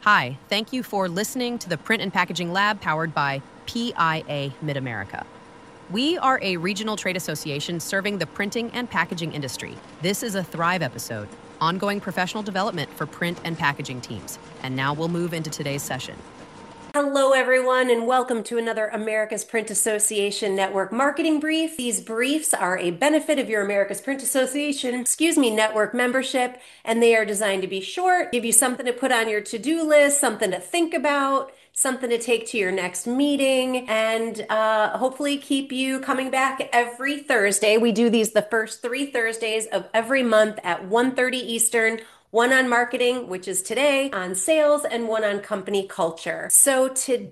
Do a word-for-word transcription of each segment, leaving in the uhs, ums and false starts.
Hi, thank you for listening to the Print and Packaging Lab powered by P I A Mid-America. We are a regional trade association serving the printing and packaging industry. This is a Thrive episode, ongoing professional development for print and packaging teams. And now we'll move into today's session. Hello, everyone, and welcome to another America's Print Association Network Marketing Brief. These briefs are a benefit of your America's Print Association, excuse me, network membership, and they are designed to be short, give you something to put on your to-do list, something to think about, something to take to your next meeting, and uh, hopefully keep you coming back every Thursday. We do these the first three Thursdays of every month at one thirty Eastern. One on marketing, which is today, on sales, and one on company culture. So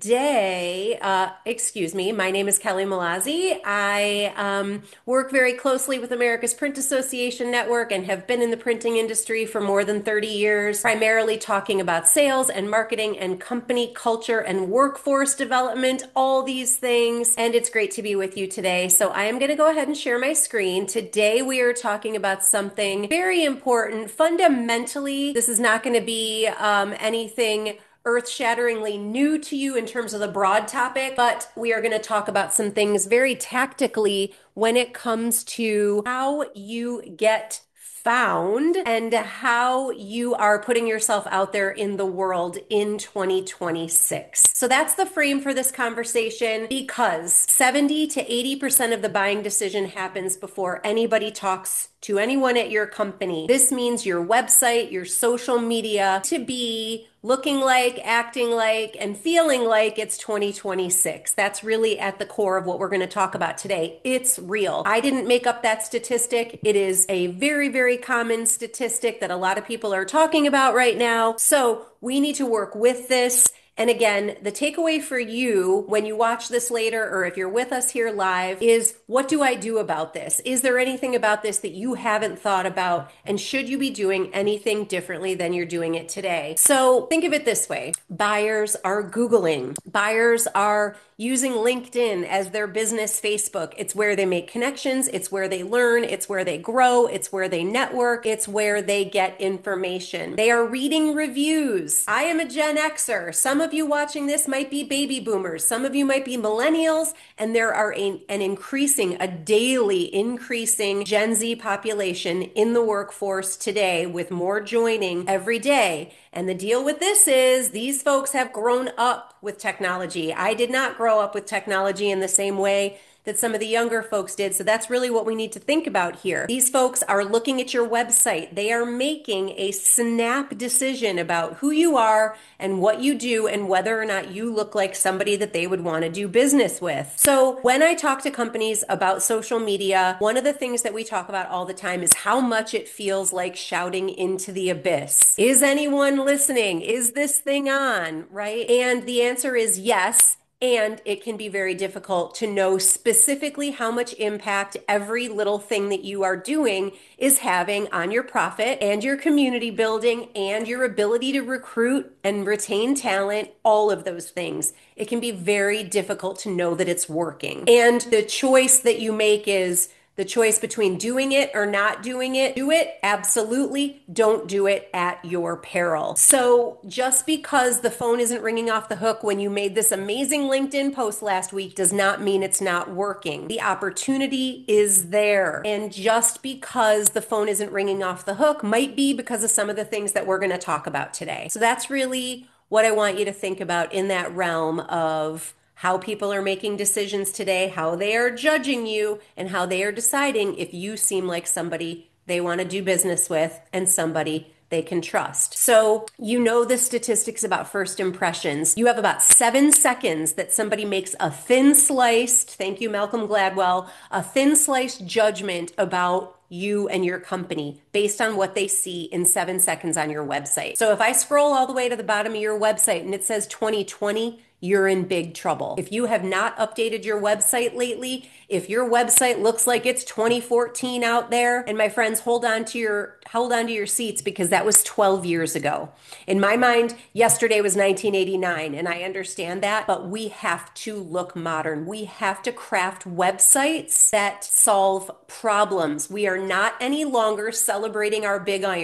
today, uh, excuse me, my name is Kelly Malazzi. I um, work very closely with America's Print Association Network and have been in the printing industry for more than thirty years, primarily talking about sales and marketing and company culture and workforce development, all these things. And it's great to be with you today. So I am going to go ahead and share my screen. Today, we are talking about something very important, fundamentally. This is not going to be um, anything earth-shatteringly new to you in terms of the broad topic, but we are going to talk about some things very tactically when it comes to how you get found and how you are putting yourself out there in the world in twenty twenty-six. So that's the frame for this conversation, because seventy to eighty percent of the buying decision happens before anybody talks to anyone at your company. This means your website, your social media to be looking like, acting like, and feeling like it's twenty twenty-six. That's really at the core of what we're going to talk about today. It's real. I didn't make up that statistic. It is a very, very common statistic that a lot of people are talking about right now. So we need to work with this. And again, the takeaway for you when you watch this later, or if you're with us here live, is what do I do about this? Is there anything about this that you haven't thought about? And should you be doing anything differently than you're doing it today? So think of it this way. Buyers are Googling. Buyers are using LinkedIn as their business Facebook. It's where they make connections. It's where they learn. It's where they grow. It's where they network. It's where they get information. They are reading reviews. I am a Gen Xer. Some of you watching this might be baby boomers. Some of you might be millennials. And there are a, an increasing, a daily increasing Gen Z population in the workforce today, with more joining every day. And the deal with this is these folks have grown up with technology. I did not grow up with technology in the same way that some of the younger folks did. So that's really what we need to think about here. These folks are looking at your website. They are making a snap decision about who you are and what you do and whether or not you look like somebody that they would want to do business with. So when I talk to companies about social media, one of the things that we talk about all the time is how much it feels like shouting into the abyss. Is anyone listening? Is this thing on? Right? And the answer is yes. And it can be very difficult to know specifically how much impact every little thing that you are doing is having on your profit and your community building and your ability to recruit and retain talent, all of those things. It can be very difficult to know that it's working. And the choice that you make is the choice between doing it or not doing it. Do it, absolutely. Don't do it at your peril. So just because the phone isn't ringing off the hook when you made this amazing LinkedIn post last week does not mean it's not working. The opportunity is there. And just because the phone isn't ringing off the hook might be because of some of the things that we're going to talk about today. So that's really what I want you to think about in that realm of how people are making decisions today, how they are judging you, and how they are deciding if you seem like somebody they want to do business with and somebody they can trust. So you know the statistics about first impressions. You have about seven seconds that somebody makes a thin sliced, thank you, Malcolm Gladwell, a thin sliced judgment about you and your company based on what they see in seven seconds on your website. So if I scroll all the way to the bottom of your website and it says twenty twenty, you're in big trouble. If you have not updated your website lately, if your website looks like it's twenty fourteen out there, and my friends, hold on to your hold on to your seats, because that was twelve years ago. In my mind, yesterday was nineteen eighty-nine, and I understand that, but we have to look modern. We have to craft websites that solve problems. We are not any longer celebrating our big iron.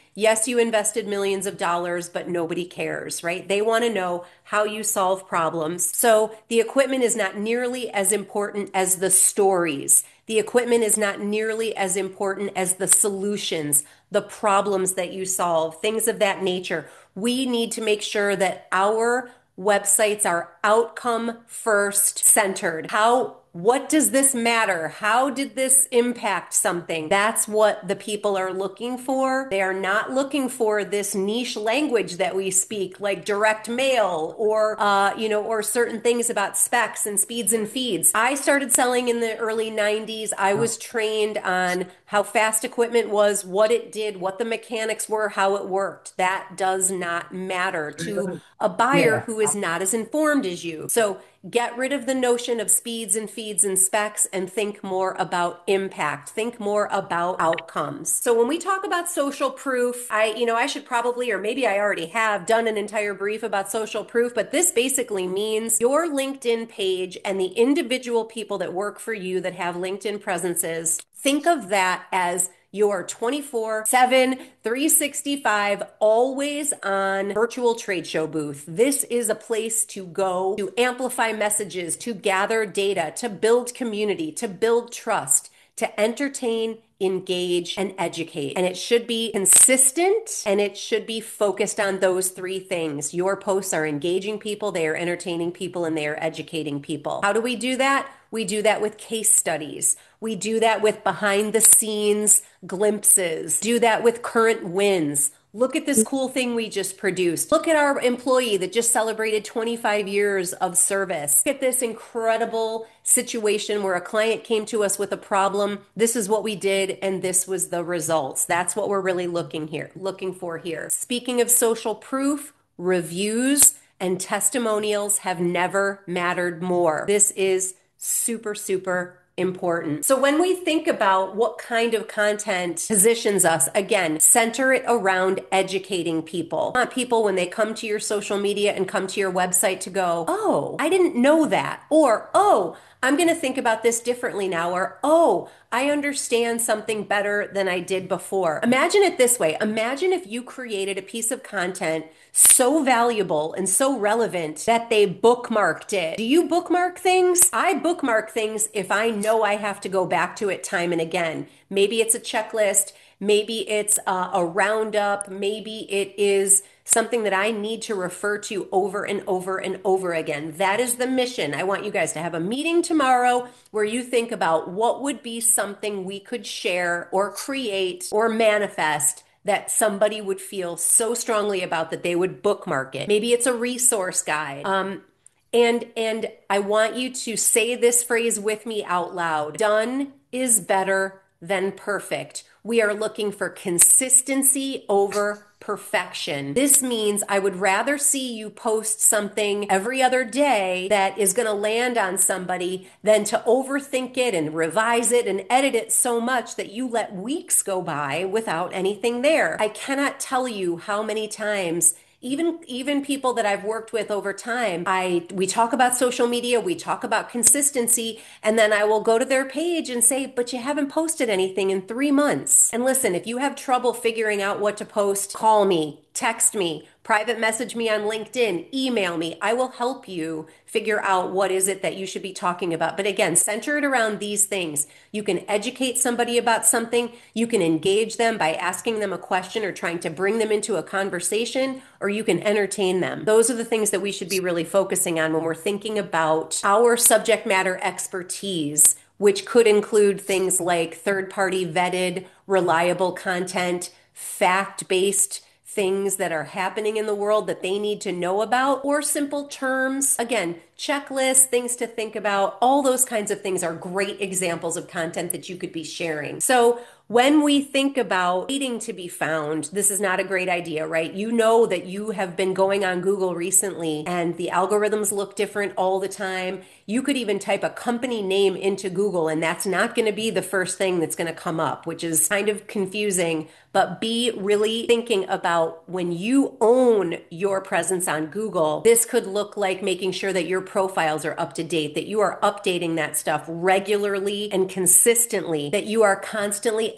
Yes, you invested millions of dollars, but nobody cares, right? They want to know how you solve problems. So the equipment is not nearly as important as the stories. The equipment is not nearly as important as the solutions, the problems that you solve, things of that nature. We need to make sure that our websites are outcome first centered. How What does this matter? How did this impact something? That's what the people are looking for. They are not looking for this niche language that we speak, like direct mail or, uh, you know, or certain things about specs and speeds and feeds. I started selling in the early nineties. I was trained on how fast equipment was, what it did, what the mechanics were, how it worked. That does not matter to a buyer Yeah. who is not as informed as you. So get rid of the notion of speeds and feeds and specs and think more about impact. Think more about outcomes. So when we talk about social proof, I, you know, I should probably, or maybe I already have done an entire brief about social proof, but this basically means your LinkedIn page and the individual people that work for you that have LinkedIn presences. Think of that as your twenty-four seven, three sixty-five, always on virtual trade show booth. This is a place to go to amplify messages, to gather data, to build community, to build trust, to entertain, engage, and educate. And it should be consistent and it should be focused on those three things. Your posts are engaging people, they are entertaining people, and they are educating people. How do we do that? We do that with case studies. We do that with behind the scenes glimpses. Do that with current wins. Look at this cool thing we just produced. Look at our employee that just celebrated twenty-five years of service. Look at this incredible situation where a client came to us with a problem. This is what we did, and this was the results. That's what we're really looking here, looking for here. Speaking of social proof, reviews and testimonials have never mattered more. This is super, super important. So when we think about what kind of content positions us, again, center it around educating people. I want people, when they come to your social media and come to your website, to go, oh, I didn't know that. Or, oh, I'm going to think about this differently now. Or, oh, I understand something better than I did before. Imagine it this way. Imagine if you created a piece of content so valuable and so relevant that they bookmarked it. Do you bookmark things? I bookmark things if I know I have to go back to it time and again. Maybe it's a checklist. Maybe it's a, a roundup. Maybe it is something that I need to refer to over and over and over again. That is the mission. I want you guys to have a meeting tomorrow where you think about what would be something we could share or create or manifest that somebody would feel so strongly about that they would bookmark it. Maybe it's a resource guide. Um, and, and I want you to say this phrase with me out loud. Done is better than perfect. We are looking for consistency over perfection. This means I would rather see you post something every other day that is going to land on somebody than to overthink it and revise it and edit it so much that you let weeks go by without anything there. I cannot tell you how many times Even even people that I've worked with over time, I we talk about social media, we talk about consistency, and then I will go to their page and say, but you haven't posted anything in three months. And listen, if you have trouble figuring out what to post, call me, text me, private message me on LinkedIn, email me. I will help you figure out what is it that you should be talking about. But again, center it around these things. You can educate somebody about something. You can engage them by asking them a question or trying to bring them into a conversation, or you can entertain them. Those are the things that we should be really focusing on when we're thinking about our subject matter expertise, which could include things like third-party vetted, reliable content, fact-based things that are happening in the world that they need to know about, or simple terms. Again, checklists, things to think about, all those kinds of things are great examples of content that you could be sharing. So when we think about waiting to be found, this is not a great idea, right? You know that you have been going on Google recently and the algorithms look different all the time. You could even type a company name into Google and that's not going to be the first thing that's going to come up, which is kind of confusing. But be really thinking about when you own your presence on Google, this could look like making sure that your profiles are up to date, that you are updating that stuff regularly and consistently, that you are constantly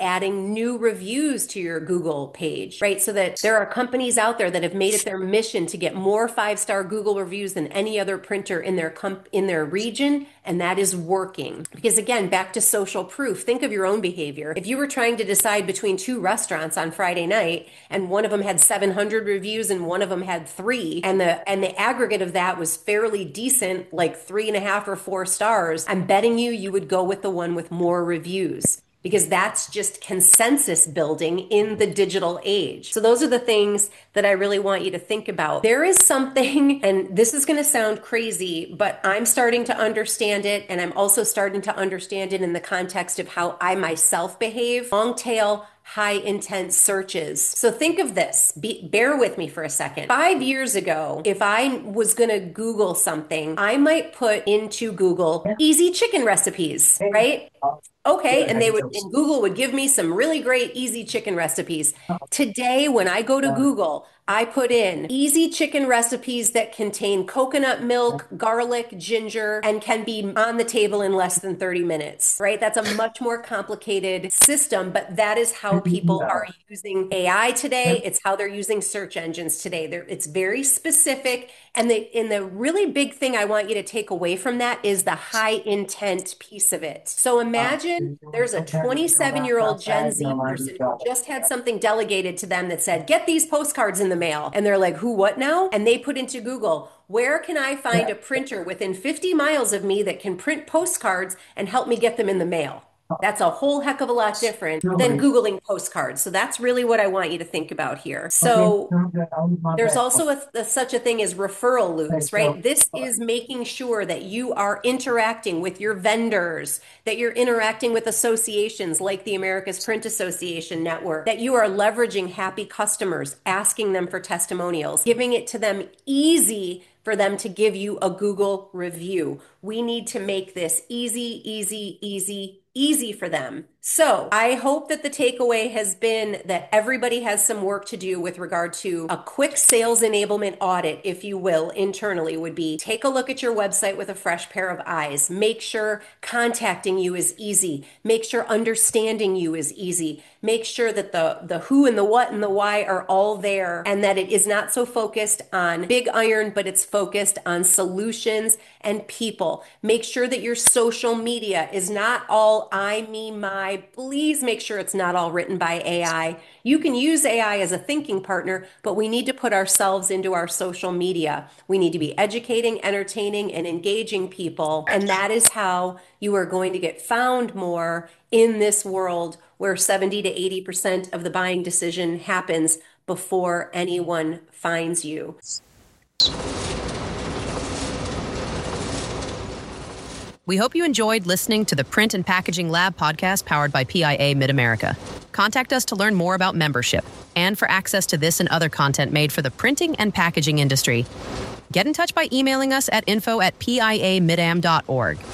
adding new reviews to your Google page, right? So that there are companies out there that have made it their mission to get more five-star Google reviews than any other printer in their comp- in their region, and that is working. Because again, back to social proof, think of your own behavior. If you were trying to decide between two restaurants on Friday night and one of them had seven hundred reviews and one of them had three, and the and the aggregate of that was fairly decent, like three and a half or four stars, I'm betting you you would go with the one with more reviews, because that's just consensus building in the digital age. So those are the things that I really want you to think about. There is something, and this is going to sound crazy, but I'm starting to understand it, and I'm also starting to understand it in the context of how I myself behave. Long tail, high intent searches. So think of this, Be, bear with me for a second. Five years ago, if I was gonna Google something, I might put into Google easy chicken recipes, right? Okay, and they would, and Google would give me some really great easy chicken recipes. Today, when I go to Google, I put in easy chicken recipes that contain coconut milk, garlic, ginger, and can be on the table in less than thirty minutes, right? That's a much more complicated system, but that is how people are using A I today. It's how they're using search engines today. They're, it's very specific. And the, and the really big thing I want you to take away from that is the high intent piece of it. So imagine there's a twenty-seven year old Gen Z person who just had something delegated to them that said, get these postcards in the mail. And they're like, who, what now? And they put into Google, where can I find a printer within fifty miles of me that can print postcards and help me get them in the mail? That's a whole heck of a lot different than Googling postcards. So that's really what I want you to think about here. So there's also a, a, such a thing as referral loops, right? This is making sure that you are interacting with your vendors, that you're interacting with associations like the America's Print Association Network, that you are leveraging happy customers, asking them for testimonials, giving it to them easy for them to give you a Google review. We need to make this easy, easy, easy, easy for them. So I hope that the takeaway has been that everybody has some work to do with regard to a quick sales enablement audit, if you will, internally would be take a look at your website with a fresh pair of eyes. Make sure contacting you is easy. Make sure understanding you is easy. Make sure that the, the who and the what and the why are all there, and that it is not so focused on big iron, but it's focused on solutions and people. Make sure that your social media is not all I, me, my. Please make sure it's not all written by A I. You can use A I as a thinking partner, but we need to put ourselves into our social media. We need to be educating, entertaining, and engaging people. And that is how you are going to get found more in this world where seventy to eighty percent of the buying decision happens before anyone finds you. We hope you enjoyed listening to the Print and Packaging Lab podcast powered by P I A Mid-America. Contact us to learn more about membership and for access to this and other content made for the printing and packaging industry. Get in touch by emailing us at info at p i a midam dot org.